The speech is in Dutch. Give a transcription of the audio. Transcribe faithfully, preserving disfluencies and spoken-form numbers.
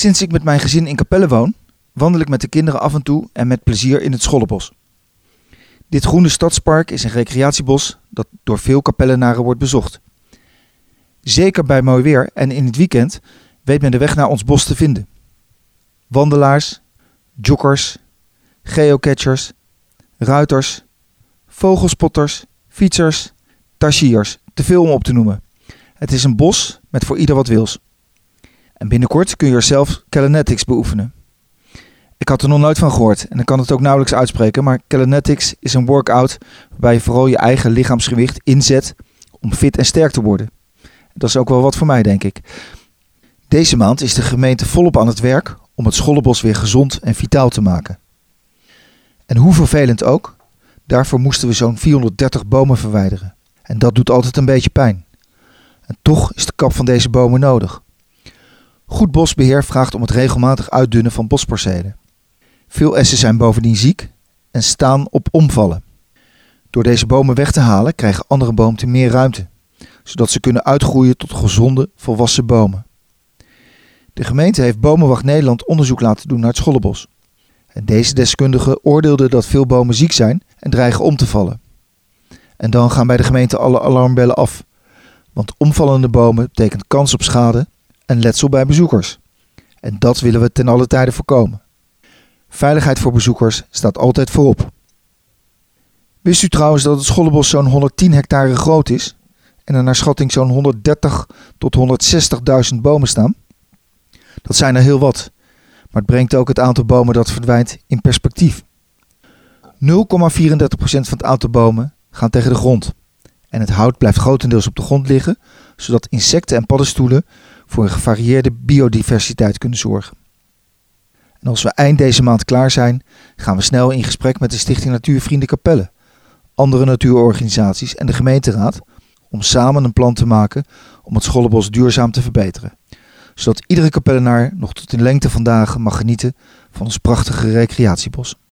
Sinds ik met mijn gezin in Capelle woon, wandel ik met de kinderen af en toe en met plezier in het Schollebos. Dit groene stadspark is een recreatiebos dat door veel Capellenaren wordt bezocht. Zeker bij mooi weer en in het weekend weet men de weg naar ons bos te vinden. Wandelaars, joggers, geocachers, ruiters, vogelspotters, fietsers, tasjiers, te veel om op te noemen. Het is een bos met voor ieder wat wils. En binnenkort kun je er zelf Callanetics beoefenen. Ik had er nog nooit van gehoord en ik kan het ook nauwelijks uitspreken, maar Callanetics is een workout waarbij je vooral je eigen lichaamsgewicht inzet om fit en sterk te worden. Dat is ook wel wat voor mij, denk ik. Deze maand is de gemeente volop aan het werk om het Schollebos weer gezond en vitaal te maken. En hoe vervelend ook, daarvoor moesten we zo'n vierhonderddertig bomen verwijderen. En dat doet altijd een beetje pijn. En toch is de kap van deze bomen nodig. Goed bosbeheer vraagt om het regelmatig uitdunnen van bospercelen. Veel essen zijn bovendien ziek en staan op omvallen. Door deze bomen weg te halen krijgen andere boomten meer ruimte, zodat ze kunnen uitgroeien tot gezonde, volwassen bomen. De gemeente heeft Bomenwacht Nederland onderzoek laten doen naar het Schollebos. En deze deskundigen oordeelden dat veel bomen ziek zijn en dreigen om te vallen. En dan gaan bij de gemeente alle alarmbellen af, want omvallende bomen betekent kans op schade en letsel bij bezoekers. En dat willen we ten alle tijde voorkomen. Veiligheid voor bezoekers staat altijd voorop. Wist u trouwens dat het Schollebos zo'n honderdtien hectare groot is en er naar schatting zo'n honderddertig tot honderdzestigduizend bomen staan? Dat zijn er heel wat, maar het brengt ook het aantal bomen dat verdwijnt in perspectief. nul komma vierendertig procent van het aantal bomen gaan tegen de grond en het hout blijft grotendeels op de grond liggen, zodat insecten en paddenstoelen voor een gevarieerde biodiversiteit kunnen zorgen. En als we eind deze maand klaar zijn, gaan we snel in gesprek met de Stichting Natuurvrienden Capelle, andere natuurorganisaties en de gemeenteraad om samen een plan te maken om het Schollebos duurzaam te verbeteren, zodat iedere Capellenaar nog tot in lengte van dagen mag genieten van ons prachtige recreatiebos.